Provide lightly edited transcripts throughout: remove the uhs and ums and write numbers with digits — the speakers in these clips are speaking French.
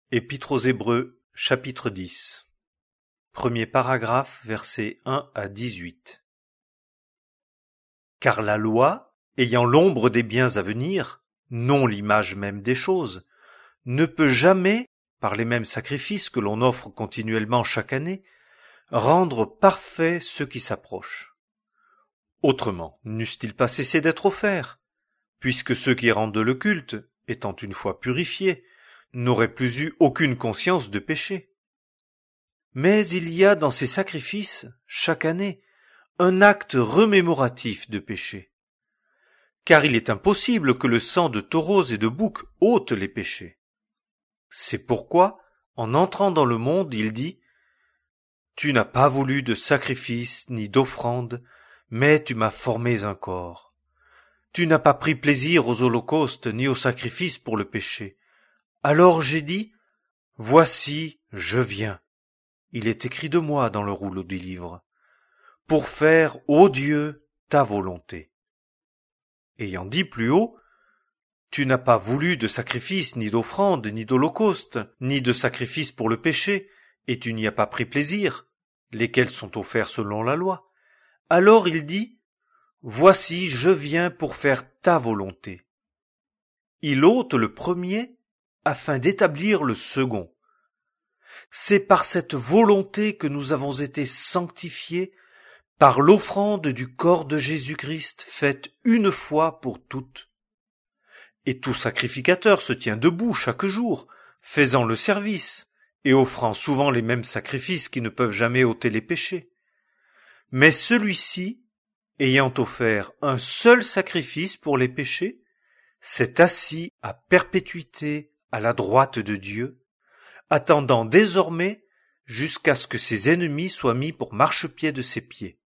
Épître aux Hébreux, chapitre 10. Premier paragraphe, versets 1 à 18. Car la loi, ayant l'ombre des biens à venir, non l'image même des choses, ne peut jamais, par les mêmes sacrifices que l'on offre continuellement chaque année, rendre parfaits ceux qui s'approchent. Autrement, n'eussent-ils pas cessé d'être offerts, puisque ceux qui rendent le culte, étant une fois purifiés, n'auraient plus eu aucune conscience de péché. Mais il y a dans ces sacrifices, chaque année, un acte remémoratif de péché. Car il est impossible que le sang de taureaux et de boucs ôte les péchés. C'est pourquoi, en entrant dans le monde, il dit « Tu n'as pas voulu de sacrifice ni d'offrande, mais tu m'as formé un corps. Tu n'as pas pris plaisir aux holocaustes ni aux sacrifices pour le péché. Alors j'ai dit, voici, je viens. Il est écrit de moi dans le rouleau du livre, pour faire, ô Dieu, ta volonté. Ayant dit plus haut, tu n'as pas voulu de sacrifice, ni d'offrande, ni d'holocauste, ni de sacrifice pour le péché, et tu n'y as pas pris plaisir, lesquels sont offerts selon la loi. Alors il dit, voici, je viens pour faire ta volonté. Il ôte le premier afin d'établir le second. C'est par cette volonté que nous avons été sanctifiés par l'offrande du corps de Jésus-Christ faite une fois pour toutes. Et tout sacrificateur se tient debout chaque jour, faisant le service, et offrant souvent les mêmes sacrifices qui ne peuvent jamais ôter les péchés. Mais celui-ci, ayant offert un seul sacrifice pour les péchés, s'est assis à perpétuité à la droite de Dieu, attendant désormais jusqu'à ce que ses ennemis soient mis pour marchepied de ses pieds.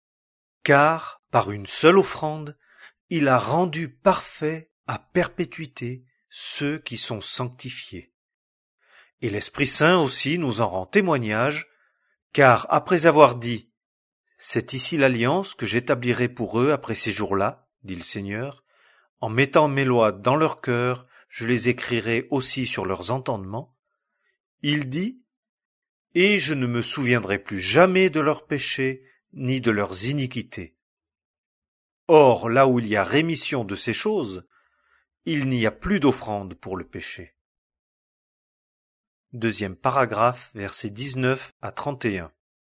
Car, par une seule offrande, il a rendu parfaits à perpétuité ceux qui sont sanctifiés. Et l'Esprit Saint aussi nous en rend témoignage, car après avoir dit « C'est ici l'alliance que j'établirai pour eux après ces jours-là, dit le Seigneur, en mettant mes lois dans leur cœur, je les écrirai aussi sur leurs entendements. » Il dit « Et je ne me souviendrai plus jamais de leurs péchés, ni de leurs iniquités. » Or, là où il y a rémission de ces choses, il n'y a plus d'offrande pour le péché. Deuxième paragraphe, versets 19 à 31.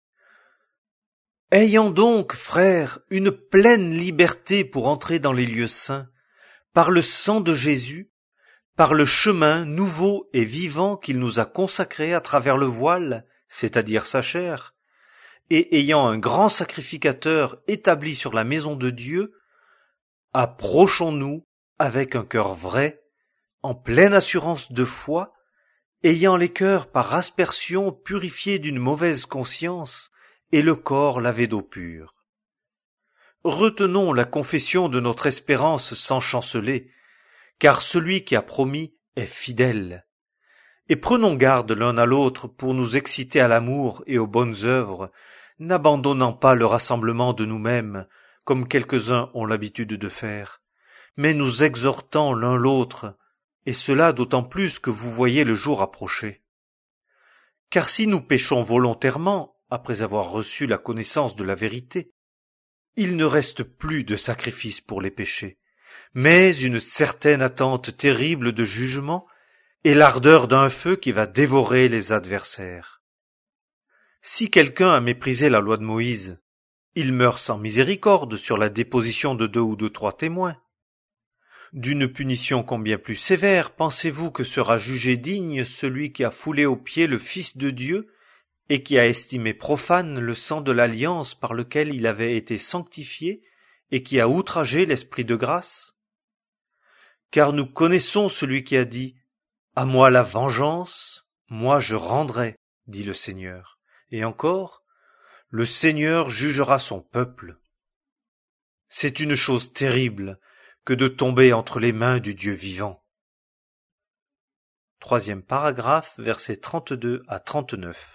Ayant donc, frères, une pleine liberté pour entrer dans les lieux saints, par le sang de Jésus, par le chemin nouveau et vivant qu'il nous a consacré à travers le voile, c'est-à-dire sa chair, et ayant un grand sacrificateur établi sur la maison de Dieu, approchons-nous avec un cœur vrai, en pleine assurance de foi, ayant les cœurs par aspersion purifiés d'une mauvaise conscience, et le corps lavé d'eau pure. Retenons la confession de notre espérance sans chanceler, car celui qui a promis est fidèle. Et prenons garde l'un à l'autre pour nous exciter à l'amour et aux bonnes œuvres, n'abandonnant pas le rassemblement de nous-mêmes, comme quelques-uns ont l'habitude de faire, mais nous exhortant l'un l'autre, et cela d'autant plus que vous voyez le jour approcher. Car si nous péchons volontairement, après avoir reçu la connaissance de la vérité, il ne reste plus de sacrifice pour les péchés, mais une certaine attente terrible de jugement et l'ardeur d'un feu qui va dévorer les adversaires. Si quelqu'un a méprisé la loi de Moïse, il meurt sans miséricorde sur la déposition de 2 ou de 3 témoins. D'une punition combien plus sévère pensez-vous que sera jugé digne celui qui a foulé aux pieds le Fils de Dieu et qui a estimé profane le sang de l'alliance par lequel il avait été sanctifié et qui a outragé l'Esprit de grâce? Car nous connaissons celui qui a dit « À moi la vengeance, moi je rendrai, dit le Seigneur. » Et encore, « Le Seigneur jugera son peuple. » C'est une chose terrible que de tomber entre les mains du Dieu vivant. Troisième paragraphe, versets 32 à 39.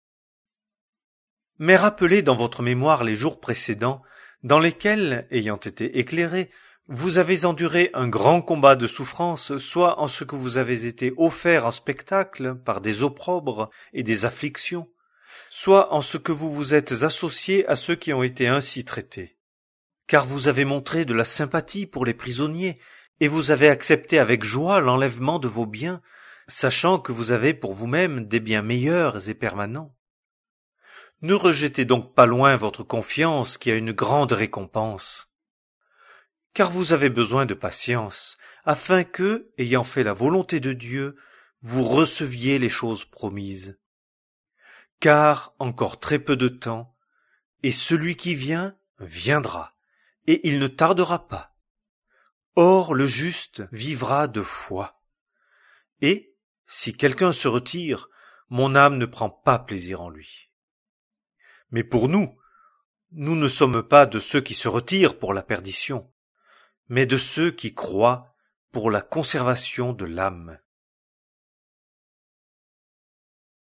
Mais rappelez dans votre mémoire les jours précédents, dans lesquels, ayant été éclairés, Vous avez enduré un grand combat de souffrance, soit en ce que vous avez été offert en spectacle par des opprobres et des afflictions, soit en ce que vous vous êtes associés à ceux qui ont été ainsi traités. Car vous avez montré de la sympathie pour les prisonniers, et vous avez accepté avec joie l'enlèvement de vos biens, sachant que vous avez pour vous-même des biens meilleurs et permanents. Ne rejetez donc pas loin votre confiance qui a une grande récompense. Car vous avez besoin de patience, afin que, ayant fait la volonté de Dieu, vous receviez les choses promises. Car encore très peu de temps, et celui qui vient viendra, et il ne tardera pas. Or le juste vivra de foi. Et, si quelqu'un se retire, mon âme ne prend pas plaisir en lui. Mais pour nous ne sommes pas de ceux qui se retirent pour la perdition, mais de ceux qui croient pour la conservation de l'âme.